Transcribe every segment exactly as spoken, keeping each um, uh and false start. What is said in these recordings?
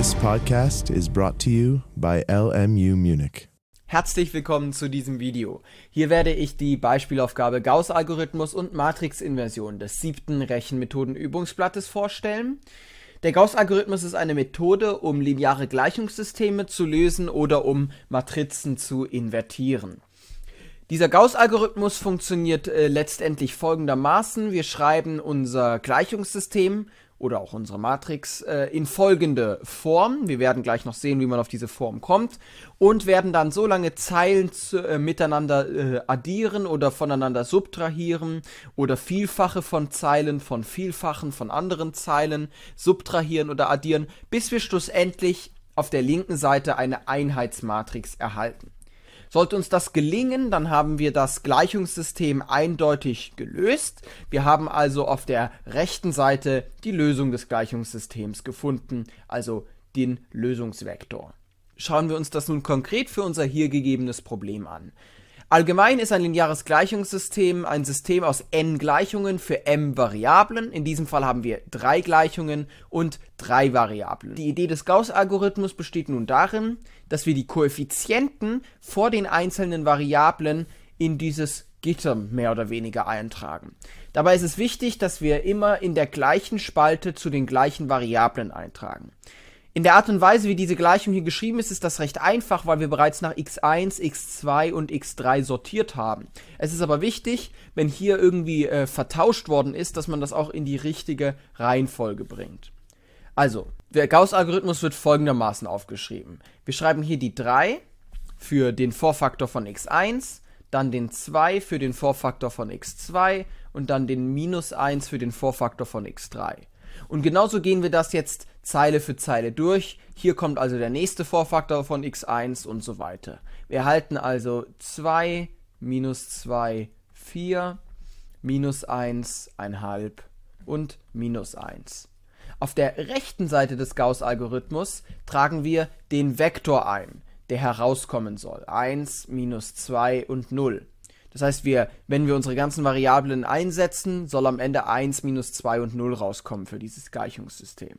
This podcast is brought to you by L M U Munich. Herzlich willkommen zu diesem Video. Hier werde ich die Beispielaufgabe Gauß-Algorithmus und Matrixinversion des siebten Rechenmethodenübungsblattes vorstellen. Der Gauß-Algorithmus ist eine Methode, um lineare Gleichungssysteme zu lösen oder um Matrizen zu invertieren. Dieser Gauß-Algorithmus funktioniert äh, letztendlich folgendermaßen. Wir schreiben unser Gleichungssystem oder auch unsere Matrix äh, in folgende Form. Wir werden gleich noch sehen, wie man auf diese Form kommt und werden dann so lange Zeilen zu, äh, miteinander äh, addieren oder voneinander subtrahieren oder Vielfache von Zeilen von Vielfachen von anderen Zeilen subtrahieren oder addieren, bis wir schlussendlich auf der linken Seite eine Einheitsmatrix erhalten. Sollte uns das gelingen, dann haben wir das Gleichungssystem eindeutig gelöst. Wir haben also auf der rechten Seite die Lösung des Gleichungssystems gefunden, also den Lösungsvektor. Schauen wir uns das nun konkret für unser hier gegebenes Problem an. Allgemein ist ein lineares Gleichungssystem ein System aus n Gleichungen für m Variablen. In diesem Fall haben wir drei Gleichungen und drei Variablen. Die Idee des Gauß-Algorithmus besteht nun darin, dass wir die Koeffizienten vor den einzelnen Variablen in dieses Gitter mehr oder weniger eintragen. Dabei ist es wichtig, dass wir immer in der gleichen Spalte zu den gleichen Variablen eintragen. In der Art und Weise, wie diese Gleichung hier geschrieben ist, ist das recht einfach, weil wir bereits nach x eins, x zwei und x drei sortiert haben. Es ist aber wichtig, wenn hier irgendwie äh, vertauscht worden ist, dass man das auch in die richtige Reihenfolge bringt. Also, der Gauß-Algorithmus wird folgendermaßen aufgeschrieben. Wir schreiben hier die drei für den Vorfaktor von x eins, dann den zwei für den Vorfaktor von x zwei und dann den minus eins für den Vorfaktor von x drei. Und genauso gehen wir das jetzt Zeile für Zeile durch. Hier kommt also der nächste Vorfaktor von x eins und so weiter. Wir erhalten also zwei, minus zwei, vier, minus eins, eins Komma fünf und minus eins. Auf der rechten Seite des Gauß-Algorithmus tragen wir den Vektor ein, der herauskommen soll. eins, minus zwei und null. Das heißt, wir, wenn wir unsere ganzen Variablen einsetzen, soll am Ende eins, minus zwei und null rauskommen für dieses Gleichungssystem.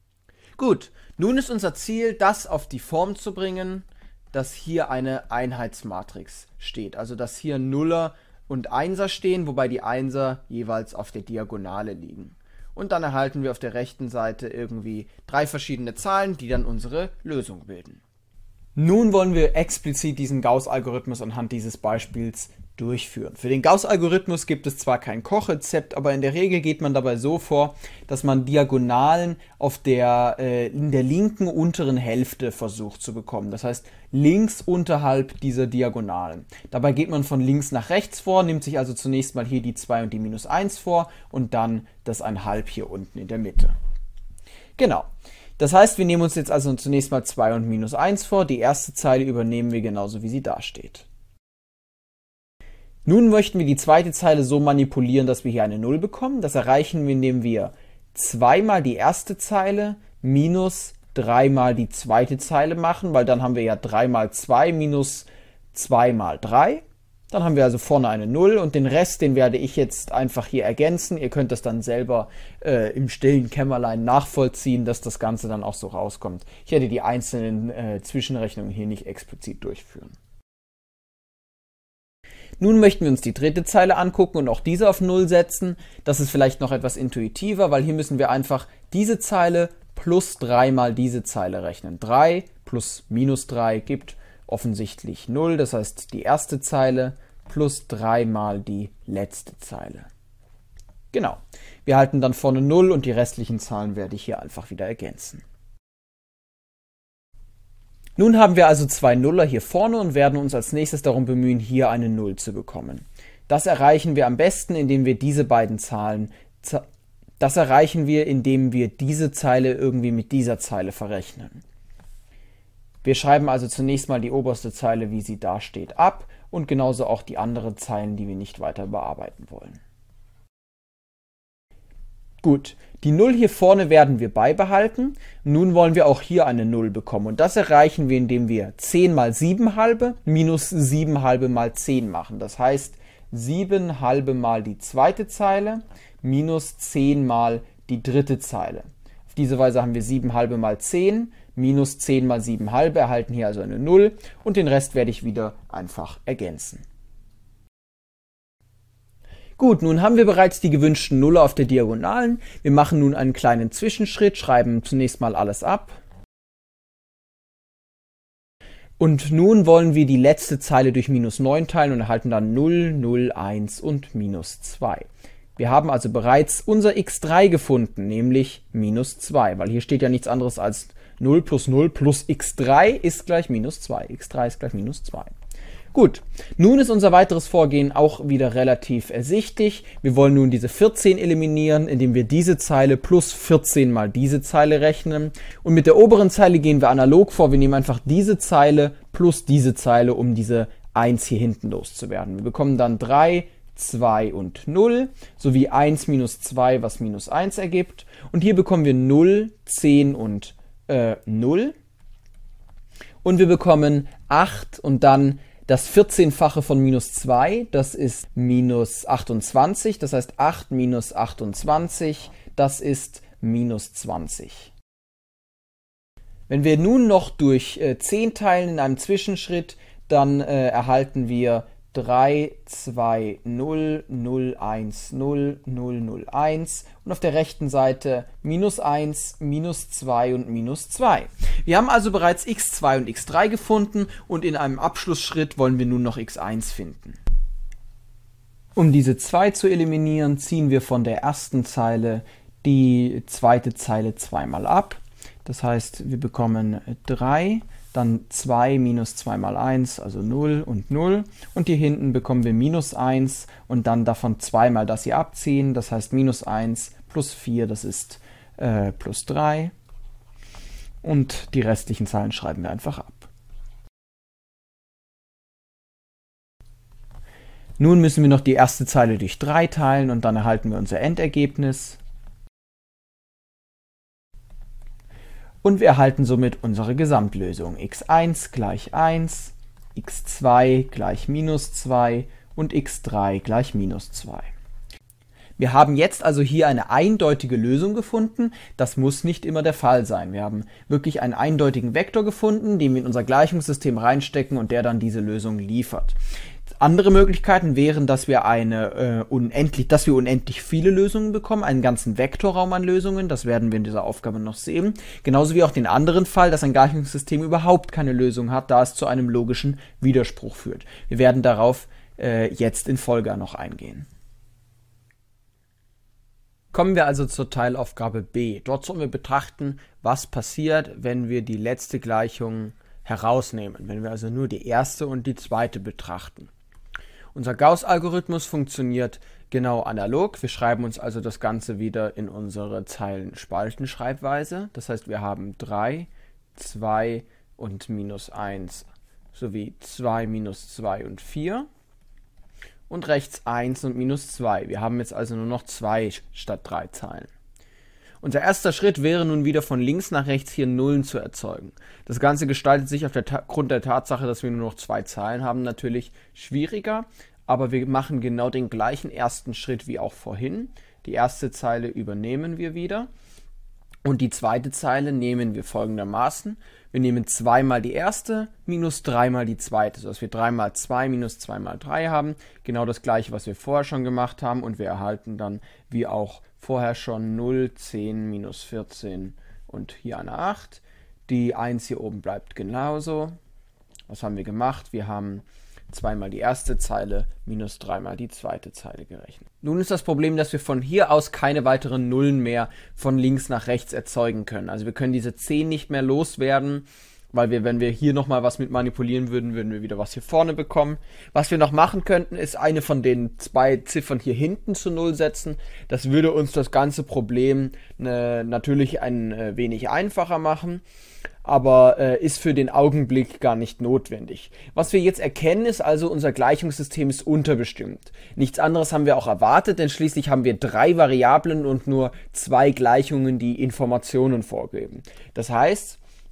Gut, nun ist unser Ziel, das auf die Form zu bringen, dass hier eine Einheitsmatrix steht. Also, dass hier Nuller und Einser stehen, wobei die Einser jeweils auf der Diagonale liegen. Und dann erhalten wir auf der rechten Seite irgendwie drei verschiedene Zahlen, die dann unsere Lösung bilden. Nun wollen wir explizit diesen Gauß-Algorithmus anhand dieses Beispiels durchführen. Für den Gauß-Algorithmus gibt es zwar kein Kochrezept, aber in der Regel geht man dabei so vor, dass man Diagonalen auf der, äh, in der linken unteren Hälfte versucht zu bekommen. Das heißt, links unterhalb dieser Diagonalen. Dabei geht man von links nach rechts vor, nimmt sich also zunächst mal hier die zwei und die minus eins vor und dann das eins Komma fünf hier unten in der Mitte. Genau. Das heißt, wir nehmen uns jetzt also zunächst mal zwei und minus eins vor. Die erste Zeile übernehmen wir genauso, wie sie da steht. Nun möchten wir die zweite Zeile so manipulieren, dass wir hier eine null bekommen. Das erreichen wir, indem wir zwei mal die erste Zeile minus drei mal die zweite Zeile machen, weil dann haben wir ja drei mal zwei minus zwei mal drei. Dann haben wir also vorne eine null und den Rest, den werde ich jetzt einfach hier ergänzen. Ihr könnt das dann selber äh, im stillen Kämmerlein nachvollziehen, dass das Ganze dann auch so rauskommt. Ich werde die einzelnen äh, Zwischenrechnungen hier nicht explizit durchführen. Nun möchten wir uns die dritte Zeile angucken und auch diese auf null setzen. Das ist vielleicht noch etwas intuitiver, weil hier müssen wir einfach diese Zeile plus drei mal diese Zeile rechnen. drei plus minus drei gibt offensichtlich null, das heißt die erste Zeile plus drei mal die letzte Zeile. Genau, wir halten dann vorne null und die restlichen Zahlen werde ich hier einfach wieder ergänzen. Nun haben wir also zwei Nuller hier vorne und werden uns als nächstes darum bemühen, hier eine null zu bekommen. Das erreichen wir am besten, indem wir diese beiden Zahlen, das erreichen wir, indem wir diese Zeile irgendwie mit dieser Zeile verrechnen. Wir schreiben also zunächst mal die oberste Zeile, wie sie da steht, ab und genauso auch die anderen Zeilen, die wir nicht weiter bearbeiten wollen. Gut, die null hier vorne werden wir beibehalten. Nun wollen wir auch hier eine null bekommen und das erreichen wir, indem wir zehn mal sieben halbe minus sieben halbe mal zehn machen. Das heißt sieben halbe mal die zweite Zeile minus zehn mal die dritte Zeile. Auf diese Weise haben wir sieben halbe mal zehn minus zehn mal sieben halbe, erhalten hier also eine null und den Rest werde ich wieder einfach ergänzen. Gut, nun haben wir bereits die gewünschten Nuller auf der Diagonalen. Wir machen nun einen kleinen Zwischenschritt, schreiben zunächst mal alles ab. Und nun wollen wir die letzte Zeile durch minus neun teilen und erhalten dann null, null, eins und minus zwei. Wir haben also bereits unser x drei gefunden, nämlich minus zwei, weil hier steht ja nichts anderes als null plus null plus x drei ist gleich minus zwei. x drei ist gleich minus zwei. Gut, nun ist unser weiteres Vorgehen auch wieder relativ ersichtlich. Wir wollen nun diese vierzehn eliminieren, indem wir diese Zeile plus vierzehn mal diese Zeile rechnen. Und mit der oberen Zeile gehen wir analog vor. Wir nehmen einfach diese Zeile plus diese Zeile, um diese eins hier hinten loszuwerden. Wir bekommen dann drei, zwei und null, sowie eins minus zwei, was minus eins ergibt. Und hier bekommen wir null, zehn und äh, null. Und wir bekommen acht und dann das vierzehnfache von minus zwei, das ist minus achtundzwanzig, das heißt acht minus achtundzwanzig, das ist minus zwanzig. Wenn wir nun noch durch äh, zehn teilen in einem Zwischenschritt, dann äh, erhalten wir drei, zwei, null, null, eins, null, null, null, eins und auf der rechten Seite minus eins, minus zwei und minus zwei. Wir haben also bereits x zwei und x drei gefunden und in einem Abschlussschritt wollen wir nun noch x eins finden. Um diese zwei zu eliminieren, ziehen wir von der ersten Zeile die zweite Zeile zweimal ab. Das heißt, wir bekommen drei. Dann zwei minus zwei mal eins, also null und null. Und hier hinten bekommen wir minus eins und dann davon zweimal das hier abziehen. Das heißt minus eins plus vier, das ist äh, plus drei. Und die restlichen Zahlen schreiben wir einfach ab. Nun müssen wir noch die erste Zeile durch drei teilen und dann erhalten wir unser Endergebnis. Und wir erhalten somit unsere Gesamtlösung. x eins gleich eins, x zwei gleich minus zwei und x drei gleich minus zwei. Wir haben jetzt also hier eine eindeutige Lösung gefunden. Das muss nicht immer der Fall sein. Wir haben wirklich einen eindeutigen Vektor gefunden, den wir in unser Gleichungssystem reinstecken und der dann diese Lösung liefert. Andere Möglichkeiten wären, dass wir eine äh, unendlich, dass wir unendlich viele Lösungen bekommen, einen ganzen Vektorraum an Lösungen. Das werden wir in dieser Aufgabe noch sehen. Genauso wie auch den anderen Fall, dass ein Gleichungssystem überhaupt keine Lösung hat, da es zu einem logischen Widerspruch führt. Wir werden darauf äh, jetzt in Folge noch eingehen. Kommen wir also zur Teilaufgabe B. Dort sollen wir betrachten, was passiert, wenn wir die letzte Gleichung herausnehmen, wenn wir also nur die erste und die zweite betrachten. Unser Gauß-Algorithmus funktioniert genau analog. Wir schreiben uns also das Ganze wieder in unsere Zeilen-Spalten-Schreibweise. Das heißt, wir haben drei, zwei und minus eins sowie zwei, minus zwei und vier. Und rechts eins und minus zwei. Wir haben jetzt also nur noch zwei statt drei Zeilen. Unser erster Schritt wäre nun wieder von links nach rechts hier Nullen zu erzeugen. Das Ganze gestaltet sich aufgrund der Tatsache, dass wir nur noch zwei Zeilen haben, natürlich schwieriger, aber wir machen genau den gleichen ersten Schritt wie auch vorhin. Die erste Zeile übernehmen wir wieder und die zweite Zeile nehmen wir folgendermaßen. Wir nehmen zwei mal die erste minus drei mal die zweite, sodass wir drei mal zwei minus zwei mal drei haben. Genau das gleiche, was wir vorher schon gemacht haben und wir erhalten dann wie auch vorher schon null, zehn, minus vierzehn und hier eine acht. Die eins hier oben bleibt genauso. Was haben wir gemacht? Wir haben zwei mal die erste Zeile minus drei mal die zweite Zeile gerechnet. Nun ist das Problem, dass wir von hier aus keine weiteren Nullen mehr von links nach rechts erzeugen können. Also wir können diese zehn nicht mehr loswerden, weil wir, wenn wir hier nochmal was mit manipulieren würden, würden wir wieder was hier vorne bekommen. Was wir noch machen könnten, ist eine von den zwei Ziffern hier hinten zu Null setzen. Das würde uns das ganze Problem äh, natürlich ein äh, wenig einfacher machen, aber äh, ist für den Augenblick gar nicht notwendig. Was wir jetzt erkennen, ist also, unser Gleichungssystem ist unterbestimmt. Nichts anderes haben wir auch erwartet, denn schließlich haben wir drei Variablen und nur zwei Gleichungen, die Informationen vorgeben. Das heißt,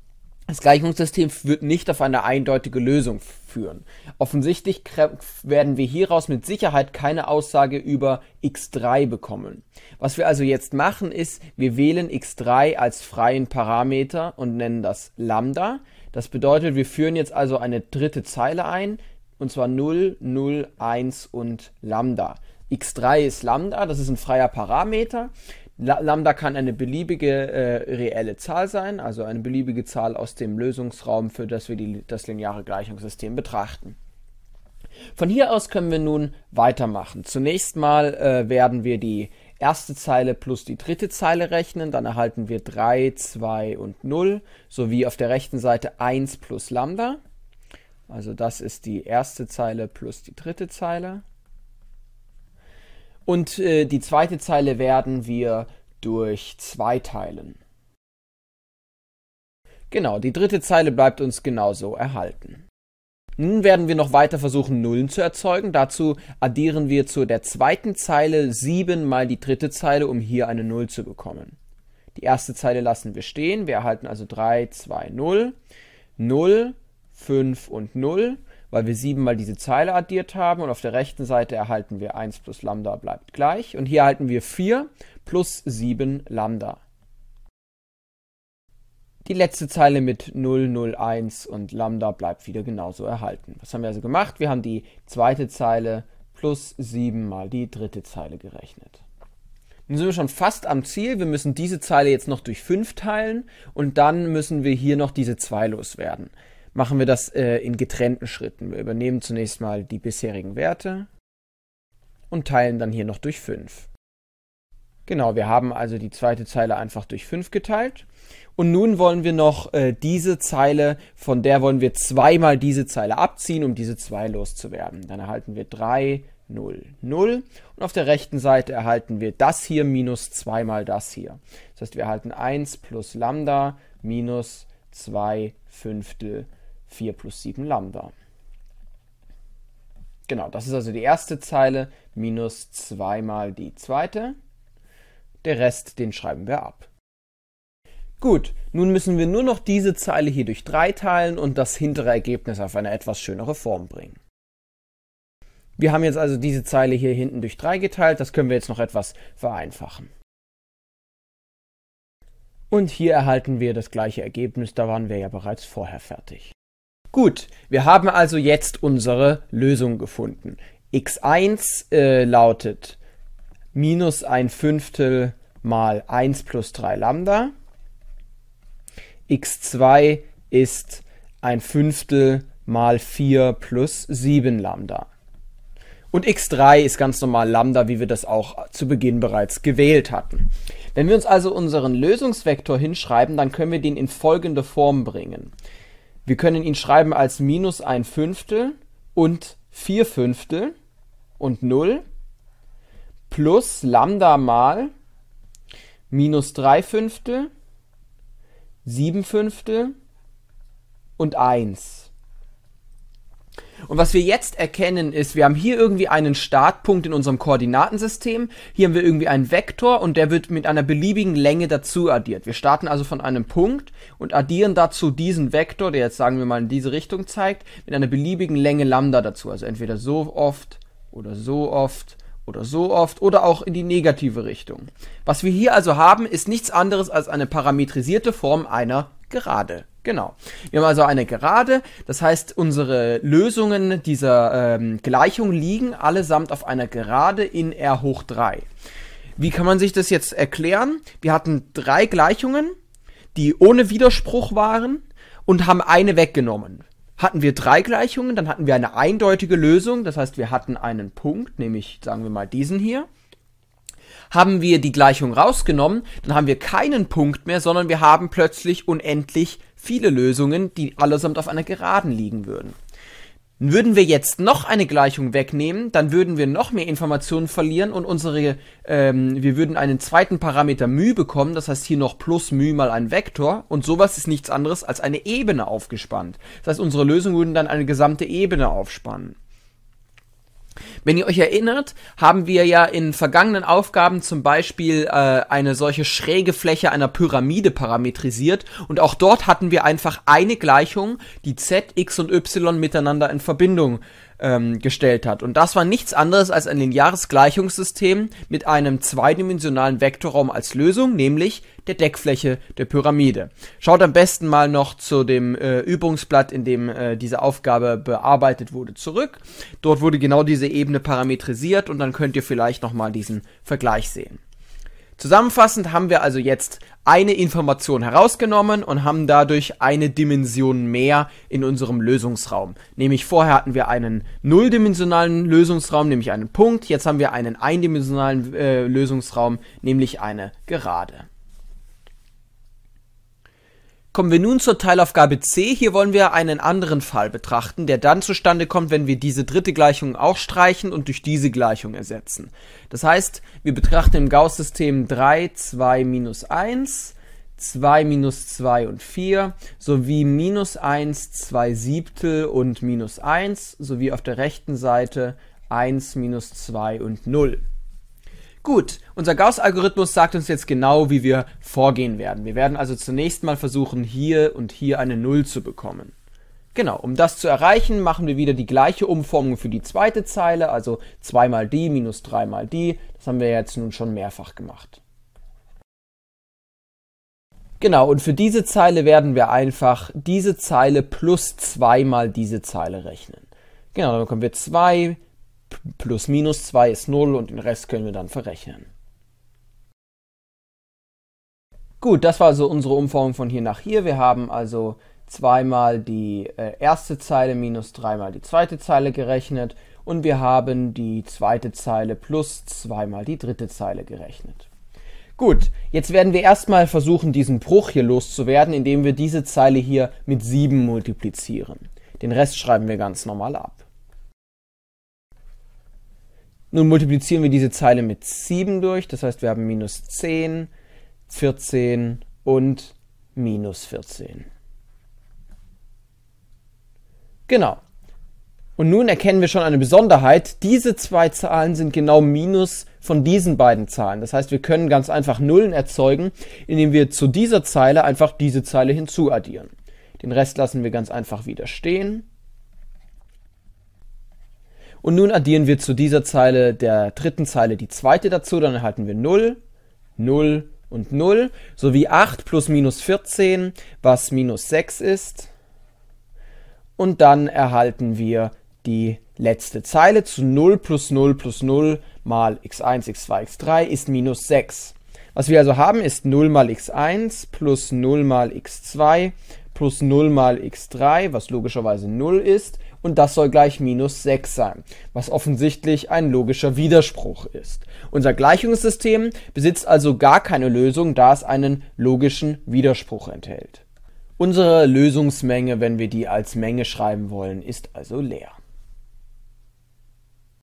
Das Gleichungssystem wird nicht auf eine eindeutige Lösung führen. Offensichtlich werden wir hieraus mit Sicherheit keine Aussage über x drei bekommen. Was wir also jetzt machen ist, wir wählen x drei als freien Parameter und nennen das Lambda. Das bedeutet, wir führen jetzt also eine dritte Zeile ein, und zwar null, null, eins und Lambda. x drei ist Lambda, das ist ein freier Parameter. Lambda kann eine beliebige äh, reelle Zahl sein, also eine beliebige Zahl aus dem Lösungsraum, für das wir die, das lineare Gleichungssystem betrachten. Von hier aus können wir nun weitermachen. Zunächst mal äh, werden wir die erste Zeile plus die dritte Zeile rechnen, dann erhalten wir drei, zwei und null, sowie auf der rechten Seite eins plus Lambda. Also das ist die erste Zeile plus die dritte Zeile. Und äh, die zweite Zeile werden wir durch zwei teilen. Genau, die dritte Zeile bleibt uns genauso erhalten. Nun werden wir noch weiter versuchen, Nullen zu erzeugen. Dazu addieren wir zu der zweiten Zeile sieben mal die dritte Zeile, um hier eine Null zu bekommen. Die erste Zeile lassen wir stehen. Wir erhalten also drei, zwei, null, null, fünf und null. Weil wir sieben mal diese Zeile addiert haben, und auf der rechten Seite erhalten wir eins plus Lambda bleibt gleich, und hier erhalten wir vier plus sieben Lambda. Die letzte Zeile mit null, null, eins und Lambda bleibt wieder genauso erhalten. Was haben wir also gemacht? Wir haben die zweite Zeile plus sieben mal die dritte Zeile gerechnet. Nun sind wir schon fast am Ziel. Wir müssen diese Zeile jetzt noch durch fünf teilen, und dann müssen wir hier noch diese zwei loswerden. Machen wir das äh, in getrennten Schritten. Wir übernehmen zunächst mal die bisherigen Werte und teilen dann hier noch durch fünf. Genau, wir haben also die zweite Zeile einfach durch fünf geteilt. Und nun wollen wir noch äh, diese Zeile, von der wollen wir zweimal diese Zeile abziehen, um diese zwei loszuwerden. Dann erhalten wir drei, null, null. Und auf der rechten Seite erhalten wir das hier minus zweimal das hier. Das heißt, wir erhalten eins plus Lambda minus zwei Fünftel vier plus sieben Lambda. Genau, das ist also die erste Zeile minus zweimal die zweite. Der Rest, den schreiben wir ab. Gut, nun müssen wir nur noch diese Zeile hier durch drei teilen und das hintere Ergebnis auf eine etwas schönere Form bringen. Wir haben jetzt also diese Zeile hier hinten durch drei geteilt, das können wir jetzt noch etwas vereinfachen. Und hier erhalten wir das gleiche Ergebnis, da waren wir ja bereits vorher fertig. Gut, wir haben also jetzt unsere Lösung gefunden. x eins äh, lautet minus ein Fünftel mal eins plus drei Lambda. x zwei ist ein Fünftel mal vier plus sieben Lambda. Und x drei ist ganz normal Lambda, wie wir das auch zu Beginn bereits gewählt hatten. Wenn wir uns also unseren Lösungsvektor hinschreiben, dann können wir den in folgende Form bringen. Wir können ihn schreiben als minus ein Fünftel und vier Fünftel und null plus Lambda mal minus drei Fünftel, sieben Fünftel und eins. Und was wir jetzt erkennen ist, wir haben hier irgendwie einen Startpunkt in unserem Koordinatensystem, hier haben wir irgendwie einen Vektor und der wird mit einer beliebigen Länge dazu addiert. Wir starten also von einem Punkt und addieren dazu diesen Vektor, der jetzt sagen wir mal in diese Richtung zeigt, mit einer beliebigen Länge Lambda dazu. Also entweder so oft oder so oft oder so oft oder auch in die negative Richtung. Was wir hier also haben, ist nichts anderes als eine parametrisierte Form einer Gerade. Genau. Wir haben also eine Gerade, das heißt, unsere Lösungen dieser ähm, Gleichung liegen allesamt auf einer Gerade in R hoch drei. Wie kann man sich das jetzt erklären? Wir hatten drei Gleichungen, die ohne Widerspruch waren und haben eine weggenommen. Hatten wir drei Gleichungen, dann hatten wir eine eindeutige Lösung, das heißt, wir hatten einen Punkt, nämlich, sagen wir mal, diesen hier. Haben wir die Gleichung rausgenommen, dann haben wir keinen Punkt mehr, sondern wir haben plötzlich unendlich viele Lösungen, die allesamt auf einer Geraden liegen würden. Würden wir jetzt noch eine Gleichung wegnehmen, dann würden wir noch mehr Informationen verlieren und unsere, ähm, wir würden einen zweiten Parameter μ bekommen, das heißt hier noch plus μ mal ein Vektor und sowas ist nichts anderes als eine Ebene aufgespannt. Das heißt, unsere Lösungen würden dann eine gesamte Ebene aufspannen. Wenn ihr euch erinnert, haben wir ja in vergangenen Aufgaben zum Beispiel äh, eine solche schräge Fläche einer Pyramide parametrisiert und auch dort hatten wir einfach eine Gleichung, die z, x und y miteinander in Verbindung ähm, gestellt hat. Und das war nichts anderes als ein lineares Gleichungssystem mit einem zweidimensionalen Vektorraum als Lösung, nämlich der Deckfläche der Pyramide. Schaut am besten mal noch zu dem äh, Übungsblatt, in dem äh, diese Aufgabe bearbeitet wurde, zurück. Dort wurde genau diese Ebene parametrisiert und dann könnt ihr vielleicht nochmal diesen Vergleich sehen. Zusammenfassend haben wir also jetzt eine Information herausgenommen und haben dadurch eine Dimension mehr in unserem Lösungsraum. Nämlich vorher hatten wir einen nulldimensionalen Lösungsraum, nämlich einen Punkt. Jetzt haben wir einen eindimensionalen äh, Lösungsraum, nämlich eine Gerade. Kommen wir nun zur Teilaufgabe C. Hier wollen wir einen anderen Fall betrachten, der dann zustande kommt, wenn wir diese dritte Gleichung auch streichen und durch diese Gleichung ersetzen. Das heißt, wir betrachten im Gauß-System drei, zwei, minus eins, zwei, minus zwei und vier, sowie minus eins, zwei Siebtel und minus eins, sowie auf der rechten Seite eins, minus zwei und null. Gut, unser Gauß-Algorithmus sagt uns jetzt genau, wie wir vorgehen werden. Wir werden also zunächst mal versuchen, hier und hier eine null zu bekommen. Genau, um das zu erreichen, machen wir wieder die gleiche Umformung für die zweite Zeile, also zwei mal die minus drei mal die. Das haben wir jetzt nun schon mehrfach gemacht. Genau, und für diese Zeile werden wir einfach diese Zeile plus zwei mal diese Zeile rechnen. Genau, dann bekommen wir zwei plus minus zwei ist null und den Rest können wir dann verrechnen. Gut, das war also unsere Umformung von hier nach hier. Wir haben also zwei mal die äh, erste Zeile minus drei mal die zweite Zeile gerechnet und wir haben die zweite Zeile plus zwei mal die dritte Zeile gerechnet. Gut, jetzt werden wir erstmal versuchen, diesen Bruch hier loszuwerden, indem wir diese Zeile hier mit sieben multiplizieren. Den Rest schreiben wir ganz normal ab. Nun multiplizieren wir diese Zeile mit sieben durch, das heißt wir haben minus zehn, vierzehn und minus vierzehn. Genau. Und nun erkennen wir schon eine Besonderheit, diese zwei Zahlen sind genau Minus von diesen beiden Zahlen. Das heißt, wir können ganz einfach Nullen erzeugen, indem wir zu dieser Zeile einfach diese Zeile hinzuaddieren. Den Rest lassen wir ganz einfach wieder stehen. Und nun addieren wir zu dieser Zeile der dritten Zeile die zweite dazu, dann erhalten wir null, null und null, sowie acht plus minus vierzehn, was minus sechs ist. Und dann erhalten wir die letzte Zeile zu null plus null plus null mal x eins, x zwei, x drei ist minus sechs. Was wir also haben ist null mal x eins plus null mal x zwei plus null mal x drei, was logischerweise null ist. Und das soll gleich minus sechs sein, was offensichtlich ein logischer Widerspruch ist. Unser Gleichungssystem besitzt also gar keine Lösung, da es einen logischen Widerspruch enthält. Unsere Lösungsmenge, wenn wir die als Menge schreiben wollen, ist also leer.